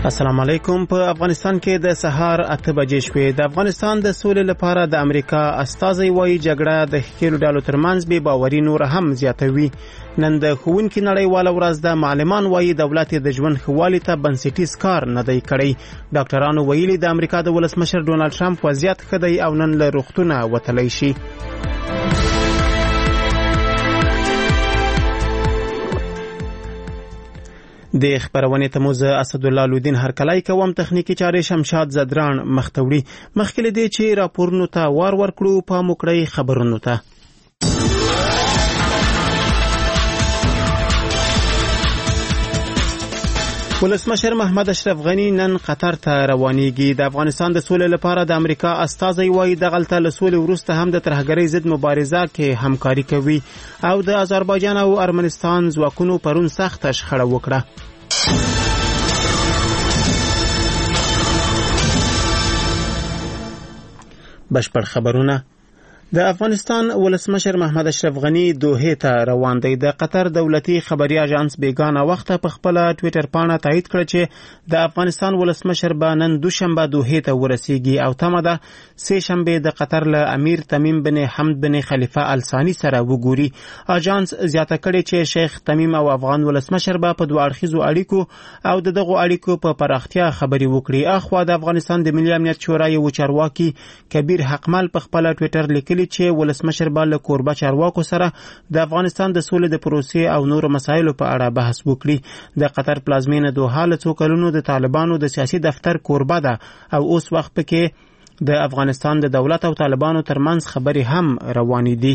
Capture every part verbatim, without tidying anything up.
السلام علیکم. په افغانستان کې د سهار اته بجې شوې. د افغانستان د سولې لپاره د امریکا استازی وایي جګړه د ښکېلو ډلو ترمنځ بې باوري نور هم زیاتوي. نن د ښوونکي نړیواله ورځ ده. معلمان وایي دولت د ژوند ښه والي ته بنسټیز کار نه دی کړی. ډاکټرانو ویلي د امریکا د ولسمشر ډونالډ ټرمپ وضعیت ښه دی او نن له روغتونه وتلی شي. د خبرونه تموز اسد الله لودین هرکلای کوم تخنیکی چارې شمشاد زدران مختوړي. مخکې دې چې راپورونو ته وار ورکړو په موکړی خبرونو ته. ولسمشر محمد اشرف غنی نن قطر ته روانېږي. د افغانستان د سولې لپاره د امریکا استازی وایي دغلته له سولې وروسته هم د ترهګرۍ ضد مبارزه کې همکاري کوي او د آذربایجان او ارمنستان ځواکونو پرون سخته شخړه وکړه. بشپړ خبرونه. د افغانستان ولسمشر محمد اشرف غنی دوحې ته روان دی. د قطر دولتي خبري اژانس بیگانه وخت په خپل ټوئیټر پاڼه تایید کړ چې د افغانستان ولسمشر به نن دوشنبه دوحې ته ورسیږي او تمه ده سه شنبه د قطر له امیر تمیم بن حمد بن خلیفه ال ثانی سره وګوري. اژانس زیاته کړي چې شیخ تمیم او افغان ولسمشر به په دوه اړخیزو اړیکو او دغه اړیکو په پراختیا خبري وکړي. اخوا د افغانستان د ملي امنیت شورا یو چارواکي کبیر حقمل په خپل ټوئیټر لیکلي چې ولسمشر به له کوربه چارواکو سره د افغانستان د سولې د پروسې او نورو مسایلو په اړه بحث وکړي. د قطر پلازمینه دوحه له څو کلونو د طالبانو د سیاسي دفتر کوربه ده او اوس وخت پکې د افغانستان د دولت او طالبانو ترمنځ خبرې هم روانې دي.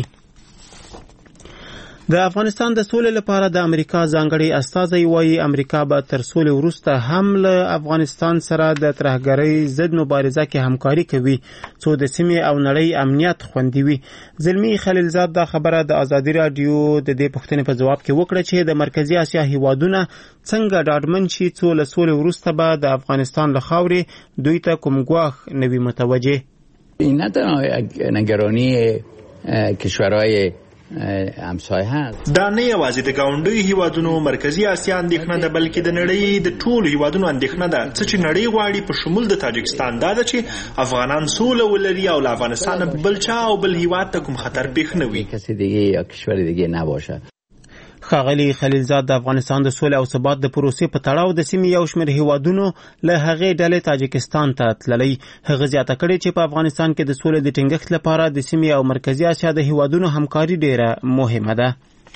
د افغانستان د سولې لپاره د امریکا ځانګړي استازی وایي امریکا به تر سولې وروسته هم له افغانستان سره د ترهګرۍ ضد مبارزه کې همکاري کوي څو د سیمې او نړۍ امنیت خوندي وي. زلمی خلیلزاد دا خبره د ازادي رادیو د دې پوښتنې په جواب کې وکړه چې د مرکزی اسیا هیوادونه څنګه ډاډمن شي څو له سولې وروسته به د افغانستان له خاورې دوی ته کوم ګواښ نه وي متوجه. این نه تنها نگرانی کشورهای همسایه هست. دا نه یوازې د ګاونډیو هیوادونو مرکزی اسیا اندېښنه ده بلکې د نړۍ د ټولو هیوادونو اندېښنه ده. څه چې نړۍ غواړي په شمول د تاجکستان دا ده چې افغانان سوله ولري او له افغانستان بل چا او بل هیواد ته کوم خطر پیښ نه وي. کسی دیگه یا کشور دیگه نباشه. ښاغلي خلیلزاد د افغانستان د سولې او ثبات د پروسې په تړاو د سیمې یو شمېر هیوادونو له هغې ډلې تاجکستان ته تللی. هغه زیاته کړې چې په افغانستان کې د سولې د ټینګښت لپاره د سیمې او مرکزي اسیا د هیوادونو همکاري ډیره مهمه ده.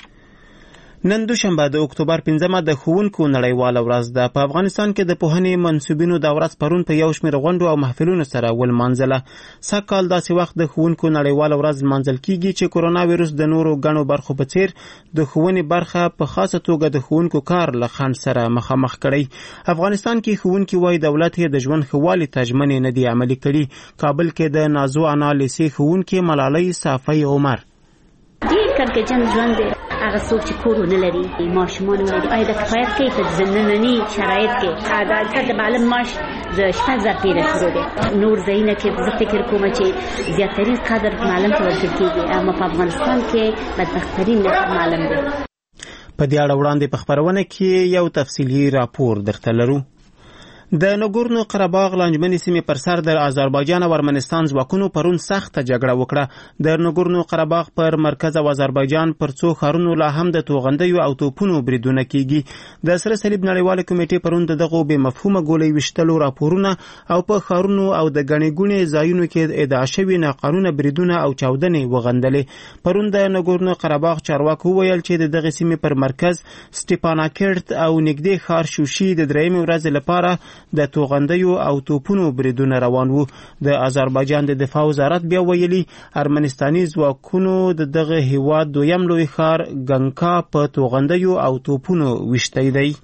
نن دوشنبه د اکتوبر پنځمه د ښوونکو نړیواله ورځ ده. په افغانستان کې د پوهنې منصوبینو د ورځ پرون په یو شمېر غونډو او محفلونو سره ولمانځله. سږ کال داسې وخت د ښوونکو نړیواله ورځ لمانځل کیږي چې کرونا ویروس د نورو ګڼو برخو په څیر د ښوونې برخه په خاصه توګه د ښوونکو کار له خنډ سره مخامخ کړی. افغانستان کې ښوونکي وایي دولت یې د ژوند ښه والي ته ژمنې نه دي عملي کړي. کابل کې د نازو انا لیسې ښوونکې ملالۍ صافی عمر ډېر کړکېچن ژوند دی. هغه څوک چې کور ونه لري ماشومان ولري آیا د کفایت کوي په ضمني شرایط کې عدالت د معلم معاش د شپږ زره پیره شروع دی. نور ځایونه کې زه فکر کوم چې زیاترین قدر معلم ته ورکړل کېږي اما په افغانستان کې بدبخترین معلم دی. په دې اړه وړاندې په خبرونه کې یو تفصیلي راپور درته لرو. د نګورنو قرهباغ لانجمنې سیمې پر سر د آذربایجان او ارمنستان ځواکونو پرون سخته جګړه وکړه. د نګورنو قرهباغ پر مرکز او آذربایجان پر څو ښارونو لا هم د توغندیو او توپونو بریدونه کیږي. د سره صلیب نړیواله کمیټې پرون دغه بې مفهومه ګولۍ ویشتلو راپورونه او په ښارونو او د ګڼې ګوڼې ځایونو کې ادعا شوي ناقانونه بریدونه او چاودنې وغندلې. پرون د نګورنو قرهباغ چارواکو وویل چې د دغه سیمې پر مرکز سټیپاناکرت او نږدې ښار شوشي د درېیمې ورځې لپاره د توغندیو او توپونو بریدونه روان وو. د آذربایجان د دفاع وزارت بیا ویلي ارمنستاني ځواکونو د دغه هیواد دویم لوی ښار ګنکا په توغندیو او توپونو ویشتی دی.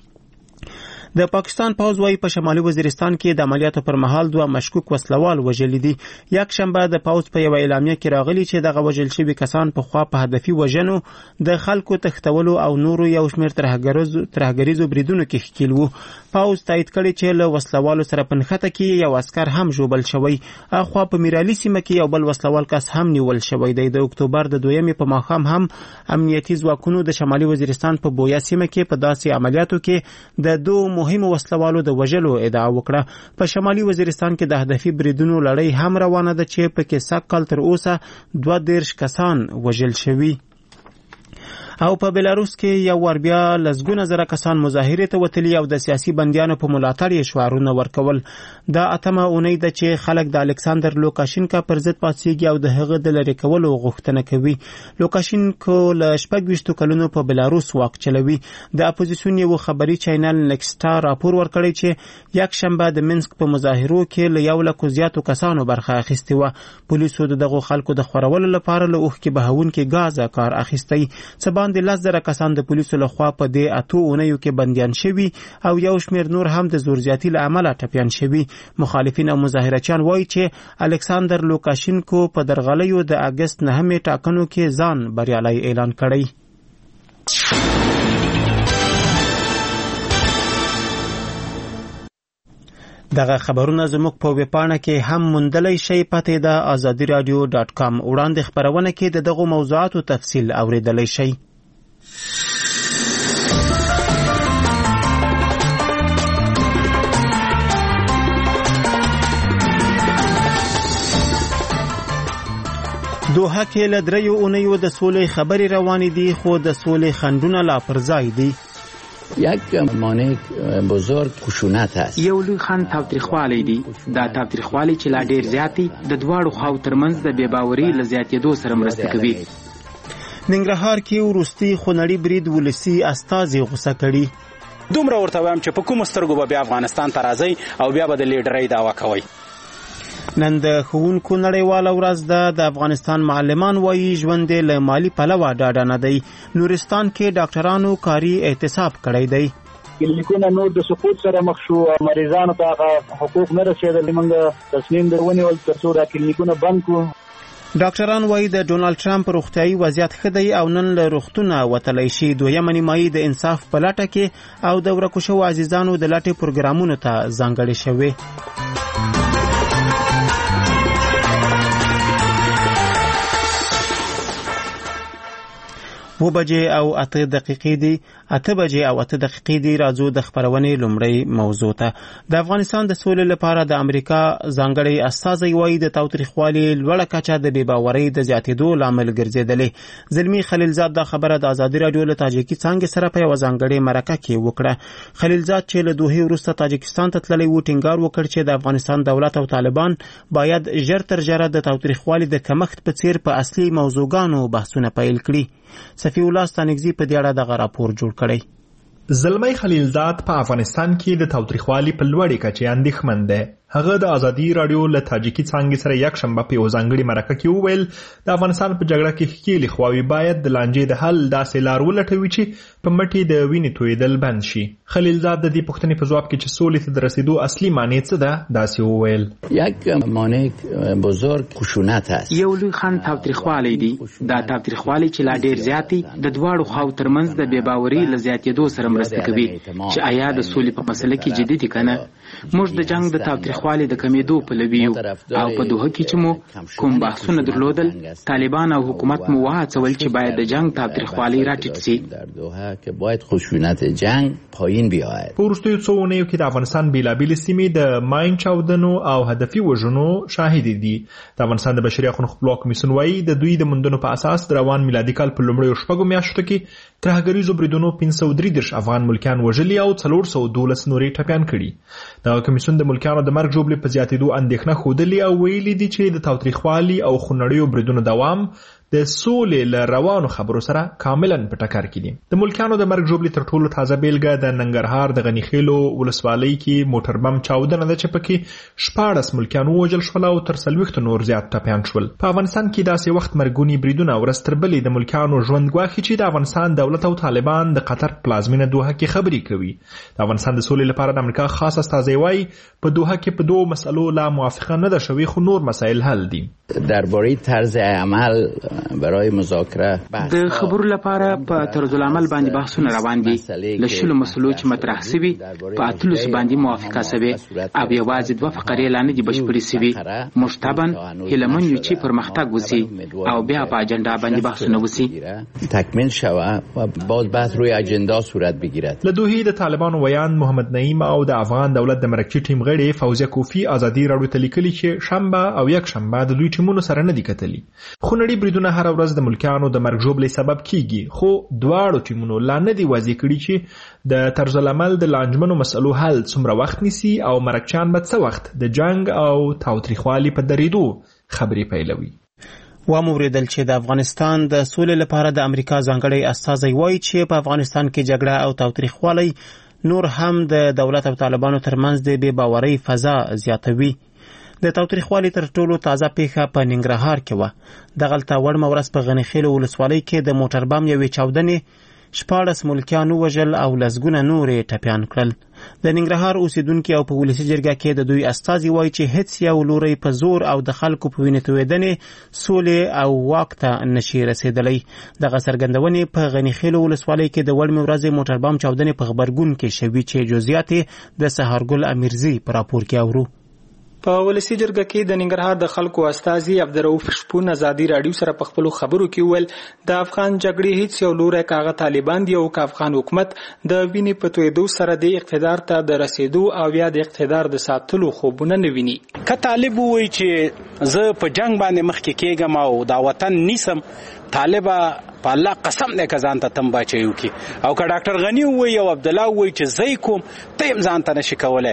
د پاکستان پوځ وايي په شمالي وزیرستان کې د عملیاتو پر مهال دوه مشکوک وسلوال وژلي دي. یک شنبه د پوځ په یو اعلامیه کې راغلي چې دغه وژل شوي کسان په خوا په هدفي وژنو د خلکو تښتولو او نورو یو شمېر ترهګریزو بریدونو کې ښکیل وو. پوځ تایید کړي چې له وسلوالو سره په نښته کې یو عسکر هم ژوبل شوی. اخوا په میرالي سیمه کې یو بل وسلوال کس هم نیول شوی دی. د اکتوبر د دویمې په ماښام هم امنیتي ځواکونو د شمالي وزیرستان په بویا سیمه کې په داسې عملیاتو کې د دوه مهمو وسلوالو د وژلو ادعا وکړه. په شمالي وزیرستان کې د هدفي بریدونو لړۍ هم روانه ده چې پکې سږ کال تر اوسه دوه دېرش کسان وژل شوي. او په بلاروس کې یو ور بیا لسګونه زره کسان مظاهرې ته وتلي او د سیاسي بندیانو په ملاتړ یې شعارونه ورکول. دا اتمه اونۍ ده چې خلک د الکساندر لوکاشینکا پر ضد پاڅېږي او د هغه د لرې کولو غوښتنه کوي. لوکاشینکو له شپږ ویشتو کلونو په بلاروس واک چلوي. د اپوزیسیون یو خبري چینل نیکسټا راپور ورکړی چې یک شنبه د منسک په مظاهرو کې له یو لکو زیاتو کسانو برخه اخیستې وه. پولیسو د دغو خلکو د خورولو لپاره له اوښکې بهونکي ګازه کار اخیستی. څه د لس زره کسان د پولیسو لخوا په دې اتو اونیو کې بندیان شوي او یو شمیر نور هم د زور زیاتي له امله ټپیان شوي. مخالفین او مظاهرچیان وایي چې الکساندر لوکاشینکو په درغلیو د اګست نهمې ټاکنو کې ځان بریالی اعلان کړی. دغه خبرونه زموږ په ویبپاڼه کې هم موندلی شئ. پته ده آزادي رادیو ډاټ کام. وړاندې خپرونه کې د دغو موضوعاتو تفصیل اوریدلی شئ. دوحه کې له دریو اونیو د سولې خبرې روانې دي خو د سولې خنډونه لا پر ځای دي. یک مانع بزرگ خشونت است. یو لوی خنډ تاوتریخوالی دی. دا تاوتریخوالی چې لا ډیر زیاتی د دواړو خواو ترمنځ د بېباورۍ له زیاتېدو سره مرسته کوي. ننګرهار کې وروستي خونړي برید ولسي استازي غوسه کړي. دومره ورته وایم چې په کومو سترګو به بیا افغانستان ته راځئ او بیا به د لیډرۍ دعوه کوئ. نن د ښوونکو نړیواله ورځ ده. د افغانستان معلمان وایي ژوند له مالی پلوه ډاډه نه دی. نورستان کې ډاکټرانو کاري احتساب کړی دی. کلینیکونه نور د سقوط سره مخ شو. مریضانو ته هغه حقوق نه رسېدل. موږ تصمیم در ونیول تر څو دا کلینیکونه بند کړو. ډاکټران وایي د ډونالډ ټرمپ روغتیايي وضعیت ښه دی او نن له روغتونه وتلی شي. دویمه نیمایي د انصاف په لټه کې او د ورکو شوو عزیزانو د لټې پروګرامونو ته ځانګړې شوې. و بجې او اته دقیقې دي اته بجې او اته دقیقې دي. راځو د خبرونې لومړی موضوع ته. د افغانستان د سولې لپاره د امریکا ځانګړی استازی وایي د تاوتریخوالي لوړه کچه د بېباورۍ د زیاتېدو لامل ګرځېدلې. زلمي خلیلزاد دا خبره د ازادي راډیو له تاجکي څانګې سره په یوه ځانګړې مرکه کې وکړه. خلیلزاد چې له دوحې وروسته تاجکستان ته تللی و ټینګار وکړ چې د افغانستان دولت او طالبان باید ژر تر ژره د تاوتریخوالي د کمښت په څیر په اصلي موضوعګانو بحثونه پیل کړي. صفی الله ستانګزی په دې اړه دغه راپور جوړ کړی. زلمی خلیلزاد په افغانستان کې د تاوتریخوالي په لوړې کچې اندېښمن دی. هغه د ازادي راډیو له تاجکي څانګې سره یک شنبه په یوه ځانګړې مرکه کې وویل د افغانستان په جګړه کې ښکېلې خواوې باید د لانجې د حل داسې لار ولټوي چې په مټې د وینې تویېدل بند شي. خلیلزاد د دې پوښتنې په ځواب کې چې سولې ته د رسېدو اصلي معنی څه ده داسې وویل. یک مانع بزرگ خشونت است. یو لوی خنډ تاوتریخوالی دی. دا تاوتریخوالی چې لا ډیر زیاتی د دواړو خواو ترمنځ د بېباورۍ له زیاتېدو سره مرسته کوي چې آیا د سولې په مسله کې جدي دي که نه. موږ د جنگ د تاوتریخوالي د کمیدو پلوي یو او په دوحه کې چې مو کوم بحثونه درلودل طالبان او حکومت مو وهڅول چې باید د جنگ تاوتریخوالي راټیټ شي. در دوحه که باید خشونت جنگ پایین بیاید. په وروستیو څو اونیو کې د افغانستان بېلابېلې سیمې د ماین چاودنو او هدفي وژنو شاهدې دي. د افغانستان د بشري حقونو خپلواک کمیسیون وایي د دوی د موندنو په اساس د روان میلادي کال په لومړیو شپږو میاشتو کې ترهګریزو بریدونو پنځه سوه درې دېرش افغان ملکیان وژلي او څلور سوه دولس نورې ټپیان کړي. دغه کمیسیون د ملکیانو د مرګ ژوبلې په زیاتېدو اندېښنه ښودلې او ویلي دي چې د تاوتریخوالي او خونړیو بریدونو دوام د سولې له روانو خبرو سره کاملا په ټکر کې دي. د ملکیانو د مرګ ژوبلې تر ټولو تازه بیلګه د ننګرهار د غنیخیلو ولسوالۍ کې موټر بم چاودنه ده چې پکې شپاړس ملکیان ووژل شول او تر څلوېښتو نور زیات ټپیان شول. په افغانستان کې داسې وخت مرګوني بریدونه ورځ تر بلې د ملکیانو ژوند ګواښي چې د افغانستان دولت او طالبان د قطر پلازمینه دوحه کې خبرې کوي. د افغانستان د سولې لپاره د امریکا خاص استازی وایي په دوحه کې په دوو مسلو لا موافقه نه ده شوې خو نور مسایل حل دي. درباره طرز عمل برای مذاکره د خبرو لپاره په طرز العمل باندې بحثونه روان دي. له شلو مسلو چې مطرح سوي په اتلس باندې موافقه سوي او یوازې دوه فقرې لا نه دي بشپړې سوي. موږ طبعا هیلهمن یو چې پرمختګ وسي او بیا په اجنډا باندې بحثونه وسي، تکمیل شوه و باز بحث روی اجنډا صورت بگیرد. له دوحې د طالبانو ویان محمد نعیم او د افغان دولت د مرکزي ټیم غړي فوزیه کوفی ازادي راډیو ته لیکلي چې شنبه او یک شنبه د دوی ټیمونو سره نه دي کتلي. خونړي بریدونه هر ورځ د ملکیانو د مرګ ژوبلې سبب کیږي، خو دواړو ټیمونو لا نه دي واضح کړي چې د طرز العمل د لانجمنو مسلو حل څومره وخت نیسي او مرکچیان به څه وخت د جنگ او تاوتریخوالي په درېدو خبرې پیلوي. و موریدل چې د افغانستان د سولې لپاره د امریکا ځانګړی استازی وایي چې په افغانستان کې جګړه او تاوتریخوالی نور هم د دولت او طالبانو ترمنځ د بې باورۍ فضا زیاتوي. د تاوتریخوالي تر ټولو تازه پیښه په ننګرهار کې وه. دغلته وړمه ورځ په غنیخیلو ولسوالۍ کې د موټر بم یوې چاودنې شپاړس ملکیان ووژل او لسګونه نورې ټپیان کړل. د ننګرهار اوسیدونکي او په ولسي جرګه کې د دوی استازي وایي چې هیڅ یو لوری په زور او د خلکو په وینې تویېدنې سولې او واک ته نشي رسېدلی. دغه څرګندونې په غنیخیلو ولسوالۍ کې د وړمې ورځې موټر بم چاودنې په غبرګون کې شوي چې جزئیات د سهارګل امیرزي په راپور کې اورو. په ولسی جرګه کې د ننګرهار د خلکو استازي عبدالرؤف شپون ازادي راډیو سره په خپلو خبرو کې ویل د افغان جګړې هیڅ یو لوری کاغه طالبان دی او افغان حکومت د وینې په تویدو سره د اقتدار ته د رسیدو او یا د اقتدار د ساتلو خوبونه نه ویني. که طالب وایي چې زه په جنگ باندې مخکې کېږم او دا وطن نیسم، طالبه په الله قسم دې کزان ته تم بچیو کی او که ډاکټر غنی وای او عبد الله وای چې زئی کوم ته ځان ته نشي کولای.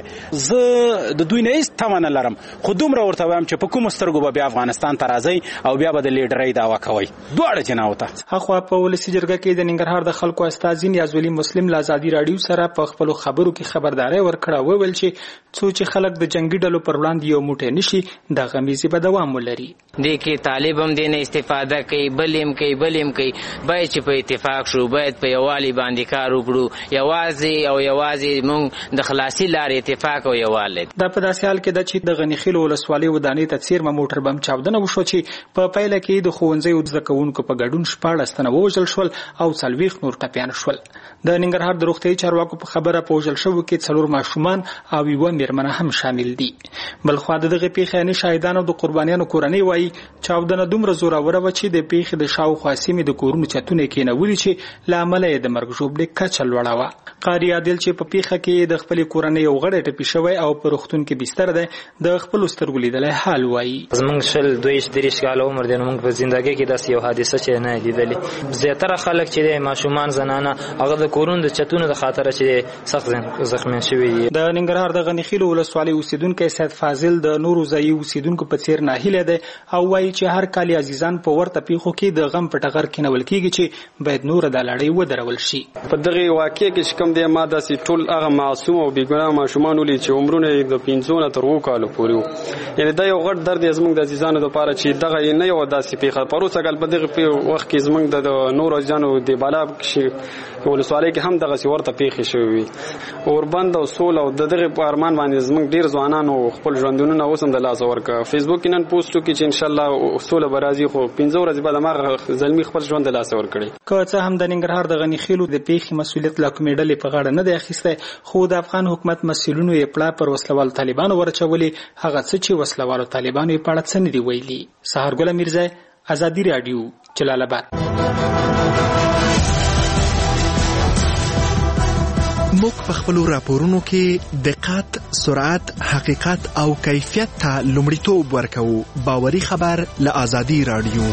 زه د دوی نه هیڅ تمنه لرم، خو دومره ورته وایم چې په کوم سترګو به بیا افغانستان ته راځي او بیا به د لیډرۍ دعوا کوي. دواړه جناوته هغه په ولسی جرګه کې د ننګرهار د خلکو استازي نیازولي مسلم لازادي راډیو سره په خپل خبرو کې خبرداري ورکړه وویل چې څو چې خلک د جنگي ډلو پر وړاندې یو موټی نشي د غمیزي به دوام ولري. د کې طالب هم دې نه استفاده کوي، بلیم کوي بلیم کوي باید چې په اتفاق شو، باید په یووالي باندې کار وکړو، یوازې او یوازې موږ د خلاصي لارې اتفاق او یووالی. دا په داسې حال کې ده چې د غنیخیلو ولسوالۍ ودانۍ ته څیرمه موټر بم چاودنه وشوه چې په پیله کې د ښوونځیو زده کوونکو په ګډون شپاړس تنه ووژل شول او څلوېښت نور ټپیان شول. د ننګرهار د روغتیايي چارواکو په خبره په وژل شوو کې څلور ماشومان او یوه میرمنه هم شامل دي. بلخوا د دغې پیښې یعنې شاهدانو د قربانیانو کورنۍ وایي چاودنه دومره زوروره وه چې د پیښې د شاوخوا سیمې د کورونو چتونه کېنولي چې له امله یې د مرګ ژوبلې کچه لوړه وه. قاري عادل چې په پیښه کې د خپلې کورنۍ یو غړی ټپي شوی او په روغتون کې بستر دی، د خپلو سترګو لیدلی حال وایي. زموږ شل دویشت دېرش کاله عمر دی، نو موږ په زندګۍ کې داسې یو حادثه چې نه لیدلې. زیاتره خلک چې دی ماشومان زنانه هغه د کورونو د چتونو د خاطره چې سخت زخمیان شوي دي. د ننګرهار د غنیخیلو ولسوالۍ اوسیدونکی سید فاضل د نورو ځایي اوسیدونکو په څېر ناهیلی دی او وایي چې هر کال عزیزان په ورته پیښو کې د غم په ټغر کېنول کېږي چې باید نور د لړۍ ودرول شي. په دغه واقعې کې چې کوم دی ما داسې ټول هغه معصوم او بېګناه ماشومان ولید چې عمرونه یې د پنځو نه تر اوو کالو پورې وو. یعنې دا یو غټ درد دی زموږ د عزیزانو دپاره چې دغه یې نه یوه داسې پیښه په وروسته کال په دغه وخت کې زموږ د نورو عزیزانو د بالا ولسوالۍ کې هم دغسې ورته پیښې شوې وي. اوربند او سوله او د دغې په ارمان باندې زموږ ډېر ځوانانو خپل ژوندونونه اوس هم د لاسه ورکړه. فیسبوک کې نن پوسټ وکړي چې انشاءالله سوله به راځي، خو پنځه ورځې بعد هماغه زلمي خپل ژوند د لاسه ورکړي. که څه هم د ننګرهار د غنیخیلو د پیښې مسؤلیت له کومې ډلې په غاړه نه دی اخیستی، خو د افغان حکومت مسؤلینو یې پړه پر وسلوالو طالبانو ورچولې. هغه څه چې وسلوالو طالبانو یې په اړه څه نه دي ویلي. سهارګل امیرزی، ازادي راډیو، جلال آباد. موږ په خپلو راپورونو کې دقت، سرعت، حقیقت او کیفیت ته لومړیتوب ورکوو. باوري خبر له ازادي راډیو.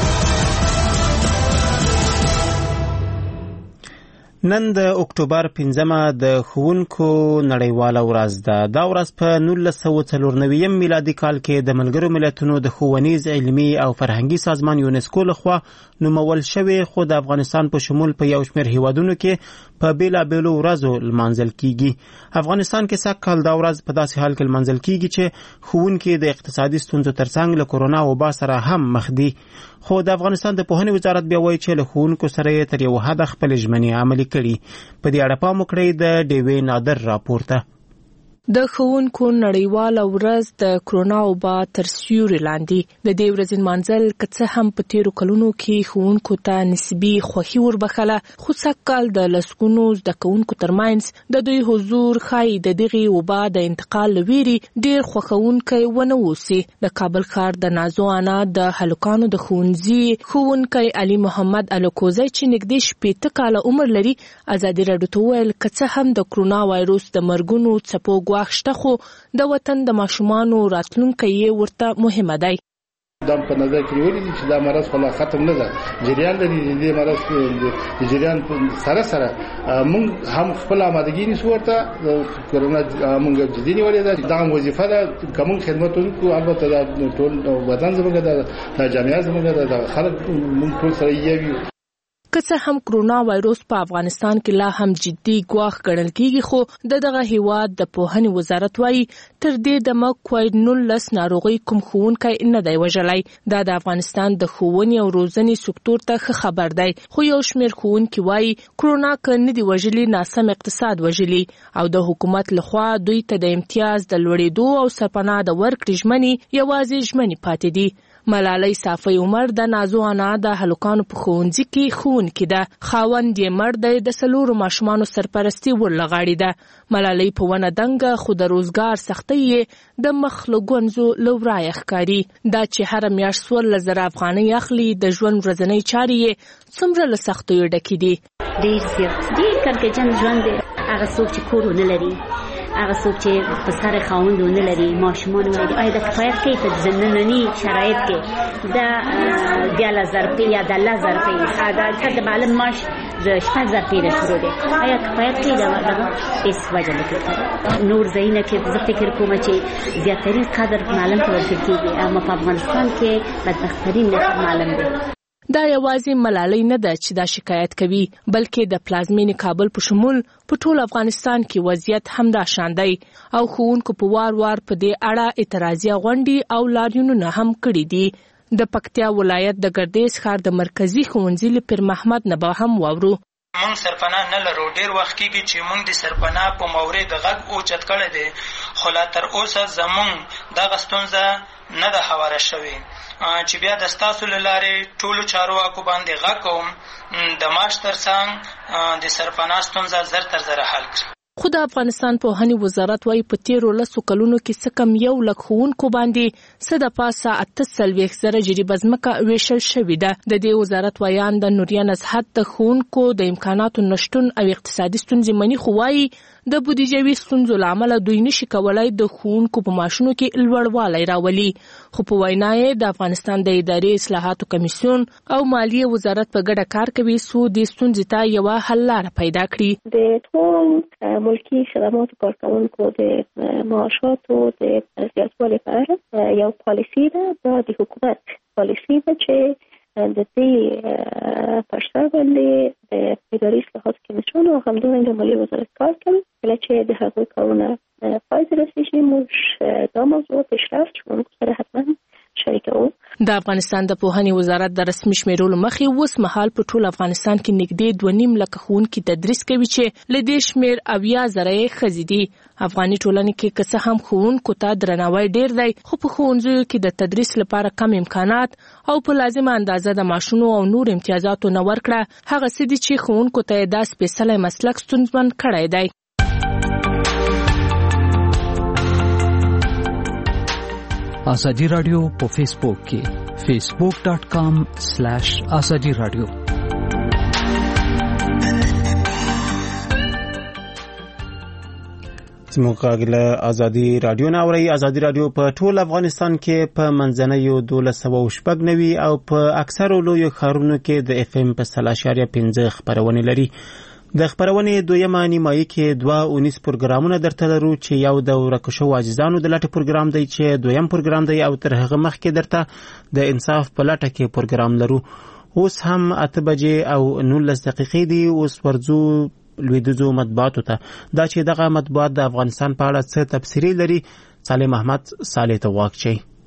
نن د اکتوبر پنځمه د ښوونکو نړیواله ورځ ده. دا ورځ په نولس سوه څلور نوي میلادي کال کې د ملګرو ملتونو د ښوونیز، علمي او فرهنګي سازمان یونسکو لخوا نومول شوې، خو د افغانستان په شمول په یو شمېر هیوادونو کې په بېلابېلو ورځو لمانځل کیږي. افغانستان کې سږ کال دا ورځ په داسې حال کې لمانځل کیږي چې ښوونکي د اقتصادي ستونزو ترڅنګ له کورونا وبا سره هم مخ دي. خو د افغانستان د پوهنې وزارت بیا وایي چې له ښوونکو سره یې تر یو حده خپلې ژمنې عملي کړي. په دې اړه پام وکړئ د ډیوې نادر راپور ته. د ښوونکو نړیواله ورځ د کرونا وبا تر سیوري لاندې د دې ورځې نمانځل که څه هم په تیرو کلونو کې ښوونکو ته نسبي خوښي وربخله، خو سږکال د لسګونو زده کوونکو ترمنځ د دوی حضور ښایي د دغې وبا د انتقال له ویرې ډېر خوښونکی ونه اوسي. د کابل ښار د نازو انا د هلکانو د ښوونځي ښوونکی علي محمد الکوزی چې نږدې شپېته کاله عمر لري ازادي راډیو ته وویل که څه هم د کرونا وایروس د مرګونو څپو ګواښ شته، خو د وطن د ماشومانو راتلونکی یې ورته مهمه دی. دا په نظر کې ولې چې دا مرض خلا ختم نه ده، جریان لري. د مرض د جریان سره سره موږ هم خپل آمادګي نیسو ورته کرونا موږ جدي نیولې ده. دا وظیفه ده کوم خدماتونکو البته د ټول وطن زموږ د جامعه زموږ د خلک موږ ټول سره یو. که څه هم کرونا وایروس په افغانستان کې لا هم جدي ګواښ ګڼل کیږي، خو د دغه هیواد د پوهنې وزارت وايي تر دې دمه کووډ نولس ناروغي کوم ښوونکی نه دی وژلی. دا د افغانستان د ښوونې او روزنې سکتور ته ښه خبر دی، خو یو شمېر ښوونکي وايي کرونا که نه دی وژلي ناسم اقتصاد وژلي او د حکومت لخوا دوی ته د امتیاز د لوړېدو او سرپناه د ورکړې ژمنې یوازې ژمنې پاتې دي. ملالۍ صافی عمر د نازو انا د هلکانو په ښوونځي کې ښوونکې ده. خاوند یې مړ دی، د څلورو ماشومانو سرپرستي ورلغاړې ده. ملالۍ په ونه دنګه خو د روزګار سختۍ یې د مخ له ګونځو له ورایه ښکاري. دا چې هره میاشت څوارلس زره افغانۍ اخلي، د ژوند ورځنۍ چارې یې څومره له سختیو ډکې دي. ډېر زیات ډېر کړکېچن ژوند دی. هغه څوک چې کور ونه لري، هغه څوک چې په سر خاوند ونه لري، ماشومان ولري، آیا د کفایت کوي په ننني شرایط کې د دیارلس زره روپۍ یا د لس زره روپۍ دا د معلم معاش د شپږ زره روپۍ نه شروع دی؟ آیا کفایت کوي دغه؟ هېڅ وجه نه کوي. نور ځایونه کې زه فکر کوم چې زیاترین قدر معلم ته ورکړل کېږي، اما په افغانستان کې بدبخترین نفر معلم دی. دا یوازې ملالۍ نه ده چې دا شکایت کوي، بلکې د پلازمینې کابل په شمول په ټول افغانستان کې وضعیت همدا شان دی او ښوونکو په وار وار په دې اړه اعتراضي غونډې او لاریونونه هم کړي دي. د پکتیا ولایت د ګردیز ښار د مرکزي ښوونځي له پیر محمد نه به هم واورو. مونږ سرپناه نه لرو. ډېر وخت کېږي چې مونږ د سرپناه په مورد غږ اوچت کړی دی، خو لا تر اوسه زمونږ دغه ستونزه نه ده هواره شوې چې بیا د ستاسو له لارې ټولو چارواکو باندې غږ کوم د معاش تر څنګ د سرپناه ستونزه زر تر زره حل کړي. خو د افغانستان پوهنې وزارت وايي په تیرو لسو کلونو کې څه کم یو لک ښوونکو باندې څه د پاسه اته څلوېښت زره جریبه ځمکه ویشل شوې ده. د دې وزارت ویان د نوریا نصحت د ښوونکو د امکاناتو نشتون او اقتصادي ستونزې مني، خو وايي د بودیجوي ستونزو له امله دوی نشي کولای د ښوونکو په معاشونو کې لوړوالی راولي. خو په وینا یې د افغانستان د اداري اصلاحاتو کمیسیون او مالیې وزارت په ګډه کار کوي څو دې ستونزې ته یوه حل لاره پیدا کړي. د ټول ملکي خدماتو کارکوونکو د معاشاتو د زیاتوالي په اړه یو پالیسي ده. دا د حکومت پالیسي ده چې د دې پر سر باندې د اداري اصلاحاتو کمیسیون او همدارنګه مالیې وزارت کار کوي. کله چې د هغوی کارونه پای ته رسیږي موږ دا موضوع پیشرفت شوونکو سره حتما شریکوو. د افغانستان د پوهنې وزارت د رسمي شمیرولو مخې اوس مهال په ټول افغانستان کې نږدې دوه نیم لکه ښوونکي تدریس کوي چې له دې شمېر اویا زره یې ښځې دي. افغاني ټولنې کې که څه هم ښوونکو ته درناوی ډېر دی، خو په ښوونځیو کې د تدریس لپاره کم امکانات او په لازمه اندازه د معاشونو او نور امتیازاتو نه ورکړه هغه څه دي چې ښوونکو ته یې دا سپېڅلی مسلک ستونزمن کړی دی. آزادی رادیو په فیسبوک کې فیسبوک ډاٹ کام سلیش آزادی رادیو. زموږ غږ له آزادي رادیو نه اورئ. آزادي رادیو په ټول افغانستان کې په منځنیو دولس سوه شپږ نوي او په اکثرو لویو ښارونو کې د اف ام په سل اشاریه پنځه خپرونې لري. د خپرونې دویمه نیمایي کې دوه اونیز پروګرامونه درته لرو چې یو د ورکو شوو عزیزانو د لټې پروګرام دی چې دویم پروګرام دی او تر هغه مخکې درته د انصاف په لټه کې پروګرام لرو. اوس هم اته بجې او نولس دقیقې دي. اوس ورځو لویدیځو مطبوعاتو ته. دا چې دغه مطبوعات د افغانستان په اړه څه تبصرې لري، صالح محمد صالح ته واک چي.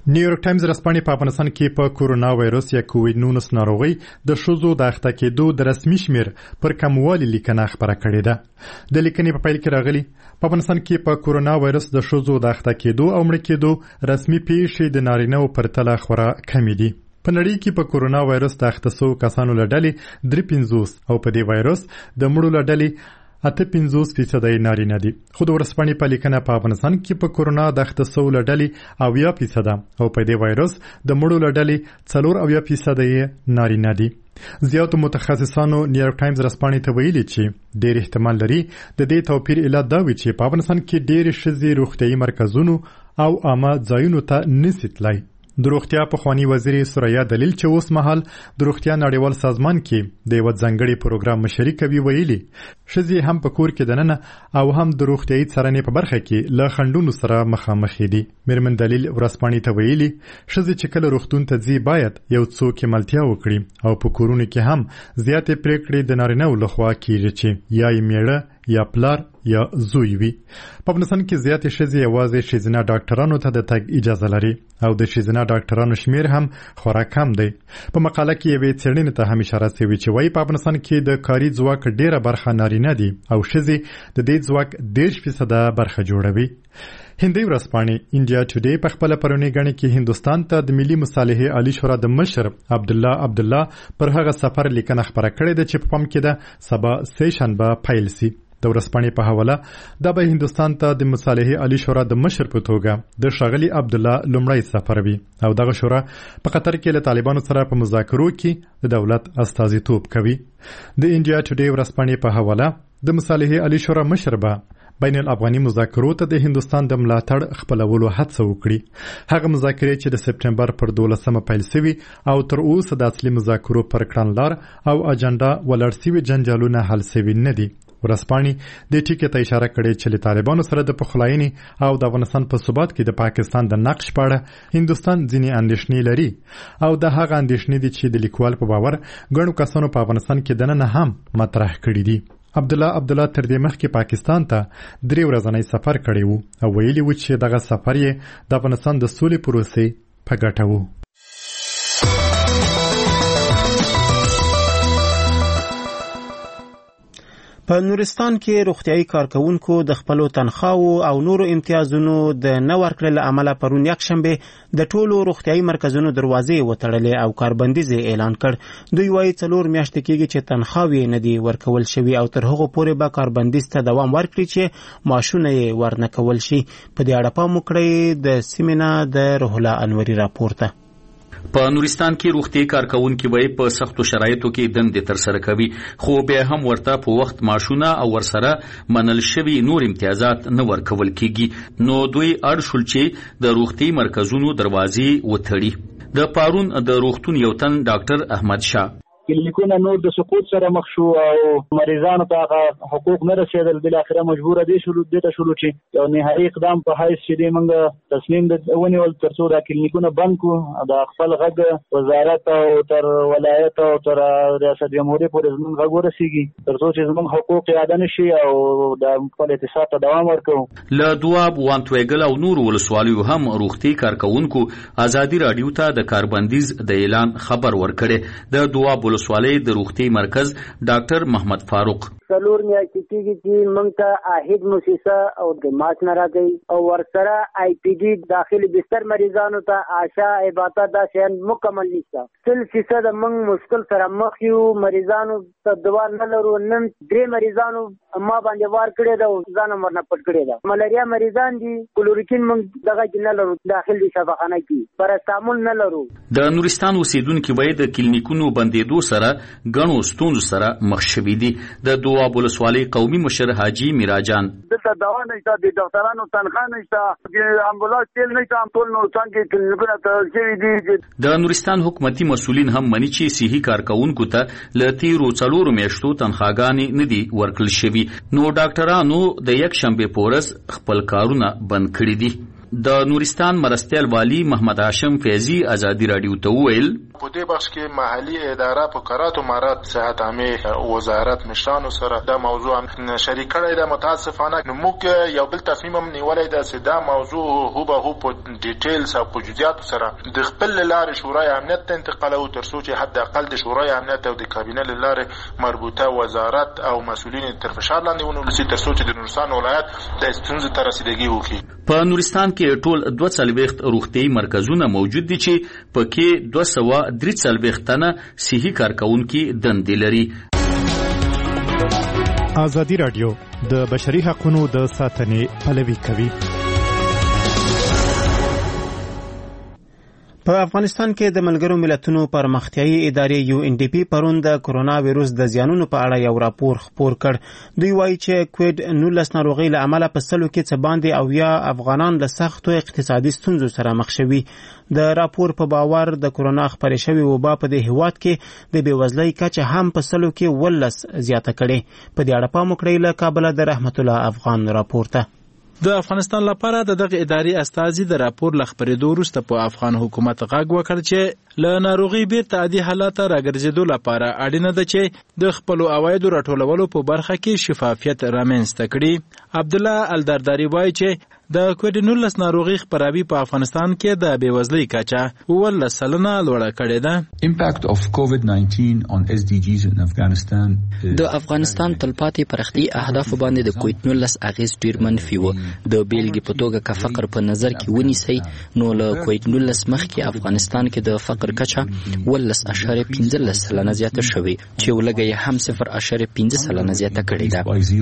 نیویورک ټایمز رسپانې په افغانستان کې په کورونا وایرس یا کووډ نولس ناروغي د ښځو د اخته کېدو د رسمي شمیر پر کموالي لیکنه خبره کړې ده. د لیکنې په پیل کې راغلي په افغانستان کې په کورونا وایرس د ښځو د اخته کېدو او مړه کېدو رسمي پیښې د نارینه‌و په پرتله خورا کمې دي. په نړۍ کې په کورونا وایرس د اخته شوو کسانو له ډلې درې پنځوس او په دې وایرس د مړو له ډلې اته پنځوس فیصدۍ نارینه دي. خو د ورځپاڼې په لیکنه په افغانستان کې په کورونا د اخته شوو له ډلې اویا فیصده او په دې وایرس د مړو له ډلې څلور اویا فیصدۍ نارینه دي. زیاتو متخصصانو نیویورک ټایمز رسپانې ته ویلي چې ډېر احتمال لري د دې توپیر علت دا وي چې په افغانستان کې ډېرې ښځې روغتیايي مرکزونو او عامه ځایونو ته نشي تللی. د روغتیا پخوانی وزیر سوریا دلیل چې اوس مهال د روغتیا نړیوال سازمان کې د یو ځانګړي پروګرام مشري کوي ویلي ښځې هم په کور کې دننه او هم د روغتیايي څارنې په برخه کې له خنډونو سره مخامخ دي. میرمن دلیل ورځپاڼې ته ویلي ښځې چې کله روغتون ته ځي باید یو څوک ملتیا وکړي او په کورونو کې هم زیاتې پریکړې د نارینه‌و لخوا کیږي چې یا یې میړه یا پلار یا زوی وي. په افغانستان کې زیاتې ښځې یوازې ښځینه ډاکټرانو ته د تګ اجازه لري او د ښځینه ډاکټرانو شمیر هم خورا کم دی. په مقاله کې یوې څېړنې ته هم اشاره شوې چې وایي په افغانستان کې د کاري ځواک ډېره برخه نارینه دي او ښځې د دې ځواک دېرش فیصده برخه جوړوي. هندي ورځپاڼې انډیا ټوډے په خپل پرونی غنې کې هندستان ته د ملي مصالحې عالی شورا د مشر عبد الله عبد الله پر هغه سفر لیکنه خبره کړې ده چې په پام کې ده سبا سه شنبه پیل سي. د ورځپاڼې په حواله دا به هندستان ته د مصالحې عالی شورا د مشر په توګه د ښاغلي عبد الله لومړی سفر وي او دغه شورا په قطر کې له طالبانو سره په مذاکرو کې د دولت استازیتوب کوي. د انډیا ټوډے ورځپاڼې په حواله د مصالحې عالی شورا مشر به بین الافغاني مذاکرو ته د هندستان د ملاتړ خپلولو هڅه وکړي. هغه مذاکرې چې د سپټمبر پر دولسمه پیل شوي او تر اوسه د اصلي مذاکرو پر کړنلار او اجنډا ولاړ شوي جنجالونه حل شوي نه دي. ورځپاڼې د ټکي ته اشاره کړې چې له طالبانو سره د پخلاینې او د افغانستان په ثبات کې د پاکستان د نقش په اړه هندستان ځینې اندېښنې لري او د هغه اندېښنې دي چې د لیکوال په باور ګڼو کسانو په افغانستان کې دننه هم مطرح کړي دي. عبد الله عبد الله تر دې مخکې پاکستان ته درې ورځنی سفر کړی وو او ویلي و چې دغه سفر یې د افغانستان د سولې پروسې په ګټه وو. په نورستان کې روغتیايي کارکونکو د خپلو تنخواو او نورو امتیازونو د نه ورکړې له امله پرون یکشنبه د ټولو روغتیايي مرکزونو دروازې وتړلې او کاربندیز اعلان کړ. دوی وايي څلور میاشتې کېږي چې تنخواوې نه دي ورکول شوي او تر هغو پورې به کاربندیز ته دوام ورکړي چې معاشونه یې ورنه کول شي. په دې اړه پام وکړئ د سیمینه د روح الله انوري راپور ته. په نورستان کې روغتي کارکونکي وای په سختو شرایطو کې دندې تر سره کوي خو به هم ورته په وخت معاشونه او ورسره منل شوی نور امتیازات نه ورکول کیږي. نو دوی اړ شول چې د روغتي مرکزونو دروازې وتړي. د پارون د روغتون یو تن ډاکټر احمد شاه کلینیکونه نور د سقوط سره مخ شو او مریضانو ته حقوق نه رسیدل. بل اخره مجبور دي شول د ته شول چې یو نهایي اقدام په حیث چې موږ تصمیم د ونیول تر څو د کلینیکونه بند کو د خپل غږ وزارت او تر ولایت او تر ریاست جمهوریت پورې زموږ غږ ورسیږي تر څو چې زموږ حقوق ادا نشي او د خپل اقتصاد ته دوام ورکړو. له دواب وانتویګل او نور ولسوالیو هم روغتي کارکونکو ازادي رادیو ته د کاربندیز د اعلان خبر ورکړي. د دواب ولسوالۍ د روغتي مرکز ډاکټر محمد فاروق څلور میاشتې کېږي چې موږ ته اهید موسسه او د ماچ نه راځي او ورسره آی پی ډي داخلي بستر مریضانو ته آشا عبادت دا شیان مکمل نشته. سل فیصد موږ مشکل سره مخ یو مریضانو ته دوا نه لرو. نن درې مریضانو ما باندې وار کړی دا ځان مرنه پټ کړی دا ملاریا مریضان دي کلوریکین موږ دغه کې نه لرو داخلي شفاخانه کې پاراسټامول نه لرو. د نورستان اوسیدونکو وایي د کلینیکونو بندیدو سره غنو ستونزو سره مخ شوي دي. د دواب ولسوالۍ قومي مشر حاجی میراجان دلته دوا نشته د ډاکټرانو تنخواه نشته د امبولانس تیل نشته ټول نورستان کې کلینیکونه تړل شوي دي. د نورستان حکومتي مسؤلین هم مني چې صحي کارکونکو ته له تیرو څلورو میاشتو تنخواګانې نه دي ورکړل شوي. نو ډاکټرانو د یک شنبه پورس خپل کارونه بند کړي دي. د نورستان مرستیال والی محمد هاشم فیضی ازادي رادیو ته وویل په دې بخش کې محلي اداره په قرات و مرات صحت عامه وزارت مشرانو سره دا موضوع شریک کړی دا متاسفانه موږ یو بل تصمیم هم نیولای دا چې دا موضوع هو به هو په ډیټیلز او په جزئیات سره د خپل لارې شورای امنیت ته انتقالو تر څو چې حد اقل د شورای امنیت او د کابینه لارې مربوطه وزارت او مسؤلین تر فشار لاندې ونیول شي تر څو چې د نورستان ولایت د ستونزې ته رسیدګي وکړي. په نورستان کې ټول دوه څلوېښت روغتیايي مرکزونه موجود دي چې پکې دوه سوه درې څلوېښت تنه صحي کارکوونکي دندې لري. ازادي رادیو د بشري حقوقو د ساتنې پلوي کوي. په افغانستان کې د ملګرو ملتونو پرمختیايي ادارې یو ان ډي پی پرون د کرونا وایروس د زیانونو په اړه یو راپور خپور کړ. دوی وایي چې کووډ نولس ناروغۍ له امله په سلو کې څه باندې اویا افغانان له سختو اقتصادي ستونزو سره مخ شوي. د راپور په باور د کرونا خپرې شوې وبا په دې هیواد کې د بېوزلۍ کچه هم په سلو کې ولس زیاته کړې. په دې اړه پام وکړئ. له کابله د رحمت الله افغان راپورته. د افغانستان لپاره د دغه ادارې استازي د راپور له خپرېدو وروسته په افغان حکومت غږ وکړ چې له ناروغي بیرته عادي حالت ته راګرځېدو لپاره اړینه ده چې د خپلو عوایدو راټولولو په برخه کې شفافیت رامنځته کړي. عبدالله الدرداري وایي چې د کووډ نولس ناروغي خپراوي په افغانستان کې د بېوزلۍ کچه اوولس سلنه لوړه کړې ده. Impact of COVID nineteen on S D Gs in Afghanistan. د افغانستان تلپاتې پرختي اهداف باندې د کووډ نولس اغیز ډیر منفي و. د بیلګې په توګه که فقر په نظر کې ونیسئ نو له کووډ نولس مخکې افغانستان کې د فقر کچه ولس اشاریه پنځلس سلنه زیاته شوې چې یو لږه یې هم صفر اشاریه پنځه سلنه زیاته کړې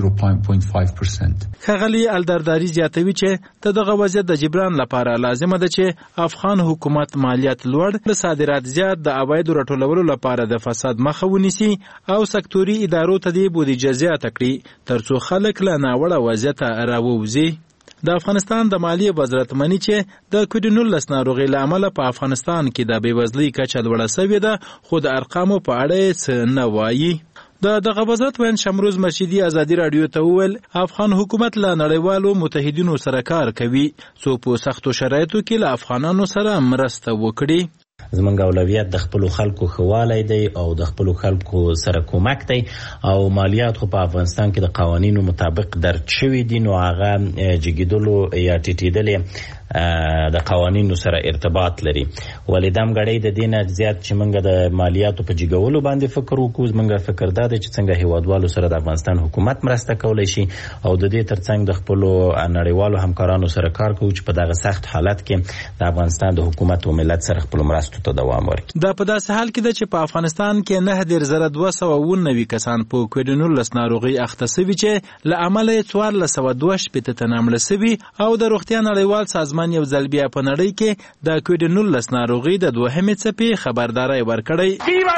ده. ښاغلي الدرداري زیاتوي چې د دغه وضعیت د جبران لپاره لازمه ده چې افغان حکومت مالیات لوړ، د صادرات زیات، د عوایدو راټولولو لپاره د فساد مخه ونیسي او سکتوري ادارو ته د بودیجه زیاته کړي ترڅو خلک له ناوړه وضعیته راووځي. د افغانستان د مالیې وزارت مني چې د کووډ نولس ناروغۍ له امله په افغانستان کې د بېوزلۍ کچه لوړه سوې ده، خو د ارقامو په اړه یې څه نه وایي. د دغه وزارت وین شمروز مرشدي ازادي رادیو ته وویل افغان حکومت له نړیوالو متحدینو سره کار کوي څو په سختو شرایطو کې له افغانانو سره مرسته وکړي. زمونږ اولویت د خپلو خلکو ښهوالی دی او د خپلو خلکو سره کومک دی او مالیات خو په افغانستان کې د قوانینو مطابق درج شوي دي نو هغه جګېدلو یا ټیټېدلې د قوانینو سره ارتباط لري. ولې دم غړی د دې نه زیات چې موږ د مالیاتو په جګولو باندې فکر وکړو، زموږ فکر دا دی چې څنګه هیوادوالو سره د افغانستان حکومت مرسته کولی شي او د دې ترڅنګ د خپلو نړیوالو همکارانو سره کار کوو چې په دغه سخت حالت کې د افغانستان د حکومت او ملت سره خپلو مرستو ته دوام ورکړي. دا په داسې حال کې ده چې په افغانستان کې نه دېرش زره دوه سوه اووه نوي کسان په کووډ نولس ناروغۍ اخته سوي چې له امله یې څوارلس سوه دوه شپېته تنه مړه سوي او د روغتیا نړیوال سازمان یو ځل بیا په نړۍ کې د کووډ نولس ناروغۍ د دوهمې څپې خبرداری ورکړی.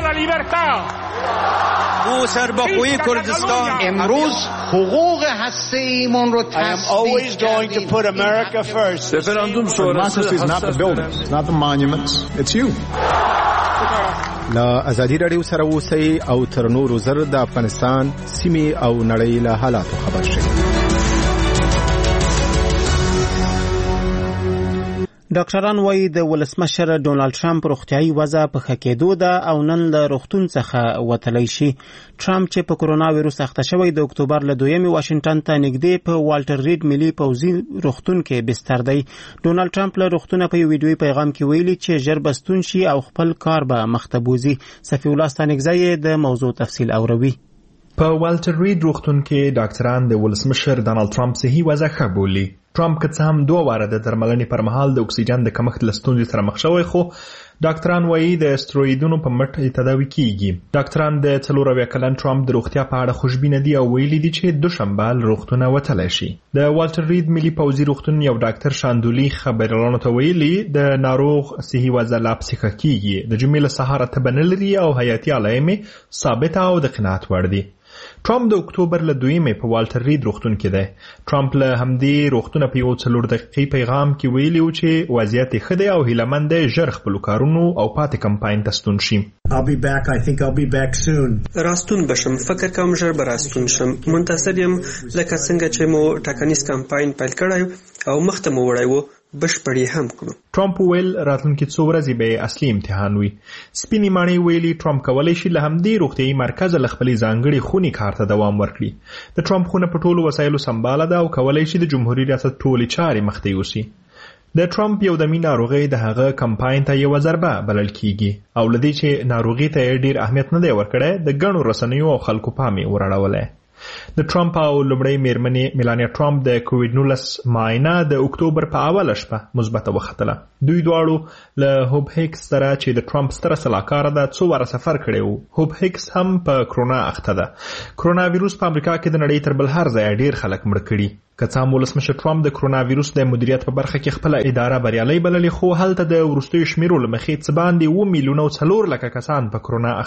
ما سربخوی کردستان امروز حقوق هسته‌ایمان رو تثبیت کردیم. Referendum sonrası is not the buildings, it's not the monuments, it's you. لا ازادي رادیو سره اوسئ او تر نورو زر د افغانستان سیمې او نړۍ له حالاتو خبر شئ. ډاکټران وایي د ولسمشر ډونالد ټرمپ روغتیايي وضع په ښه کېدو ده او نن له روغتون څخه وتلی شي. ټرمپ چې په کرونا ویروس اخته شوی د اکتوبر له دویمې واشنګټن ته نږدې په والټر ریډ ملي پوځي روغتون کې بستر دی. ډونالد ټرمپ له روغتونه په یو ویډیويي پیغام کې ویلي چې ژر به ستون شي او خپل کار به مخته بوځي. صفي الله ستانکزی د موضوع تفصیل اوروي. په والټر ریډ روغتون کې ډاکټران د ولسمشر ډونالد ټرمپ صحي وضع ښه بولي. ټرمپ که څه هم دوه واره د درملنې پر مهال د اکسیجن د کمښت له ستونزې سره مخ شوی خو ډاکټران وایي د استرویدونو په مټ تداوي کیږي. ډاکټران د څلور اویا کلن ټرمپ د روغتیا په اړه خوشبینه دي او ویلي دي چې دوشنبه له روغتونه وتلی شي. د والټر ریډ ملي پوځي روغتون یو ډاکټر شاندولي خبریالانو ته ویلي د ناروغ صحي وضع لا پسې ښه کیږي. د جمعې له سهاره تبه نه لري او حیاتي علایم یې ثابته او د قناعت وړ دي. ټرمپ د اکتوبر له دویمې په والټر ریډ روغتون کې دی. ټرمپ له همدې روغتونه په یو څلور دقیقې پیغام کې ویلي و چې وضعیت یې ښه دی او هیله مند دی ژر خپلو کارونو او پاتې کمپاین ته ستون شي. راستون بشم، فکر کوم ژر به راستون شم. منتظر یم لکه څنګه چې مو ټاکنیز کمپاین پیل کړی او مخته مو وړی و. بشپړ هم کړو. ټرمپ ویل راتلونکي څو ورځې به اصلي امتحان وي. سپینې ماڼۍ ویلي ټرمپ کولی شي له همدې روغتیايي مرکز له خپلې ځانګړې خونې کار ته دوام ورکړي. د ټرمپ خونه په ټولو وسایلو سمباله ده او کولی شي د جمهوریت ریاست ټولې چارې مخته یوسي. د ټرمپ یو دمي ناروغي د هغه کمپاین ته یو ضربه بلل کیږي او لدې چې ناروغي ته ډیر اهمیت نه دی ورکړی د ګڼو رسنیو او خلکو پام یې وراړولی. د ټرمپ او لومړۍ میرمنې میلانیا ټرمپ د کووډ نولس معاینه د اکتوبر په اوله شپه مثبته وختله. دوی دواړو له هوب هیکس سره چې د ټرمپ ستره سلاکاره ده څو واره سفر کړی و. هوب هیکس هم په کرونا اخته ده. کرونا ویروس په امریکا کې د نړۍ تر بل هر ځای ډیر خلک مړ کړي. که څه هم ولسمشر ټرمپ د کرونا ویروس د مدیریت په برخه کې خپل اداره بریالۍ بللې، خو هلته د وروستیو شمیرو له مخې څه باندې اوه میلیونه او څلور لکه کسان په کرونا